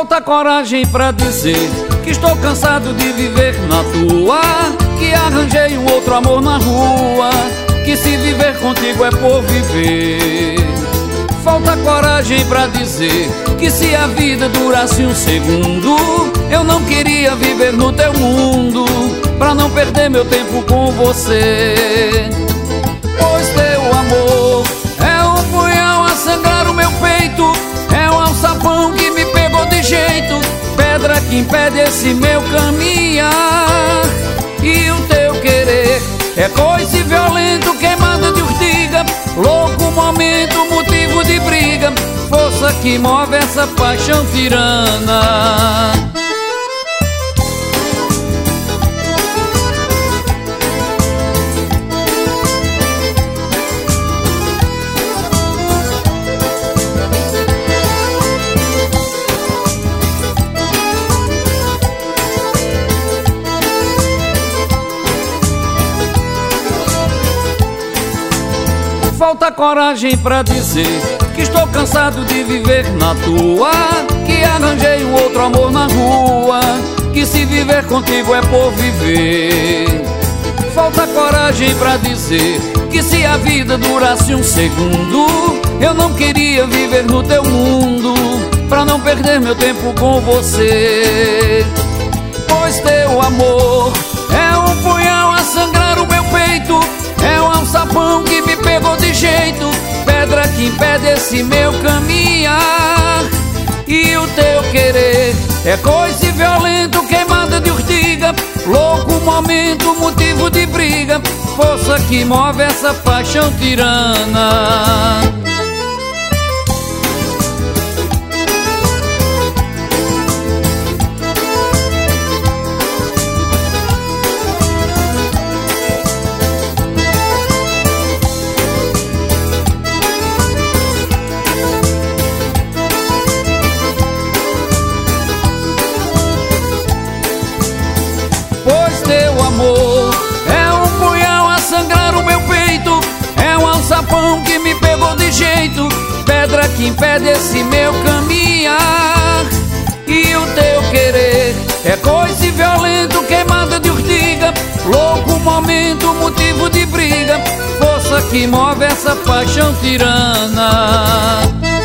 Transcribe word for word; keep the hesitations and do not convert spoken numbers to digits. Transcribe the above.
Falta coragem pra dizer que estou cansado de viver na tua, que arranjei um outro amor na rua, que se viver contigo é por viver. Falta coragem pra dizer que se a vida durasse um segundo, eu não queria viver no teu mundo, pra não perder meu tempo com você. Pois teu amor é um punhal a sangrar o meu peito, é um alçapão que me pegou de jeito, pedra que impede esse meu caminhar. E o teu querer é coice violento, queimada de urtiga, louco momento, motivo de briga, força que move essa paixão tirana. Falta coragem pra dizer que estou cansado de viver na tua, que arranjei um outro amor na rua, que se viver contigo é por viver. Falta coragem pra dizer que se a vida durasse um segundo, eu não queria viver no teu mundo, pra não perder meu tempo com você. Pois teu amor é um punhal a sangrar o meu peito, é um alçapão que me pegou de jeito, pedra que impede esse meu caminhar. E o teu querer é coice violento, queimada de urtiga, louco momento, motivo de briga, força que move essa paixão tirana. Teu amor é um punhal a sangrar o meu peito, é um alçapão que me pegou de jeito, pedra que impede esse meu caminhar. E o teu querer é coice violento, queimada de urtiga, louco momento, motivo de briga, força que move essa paixão tirana.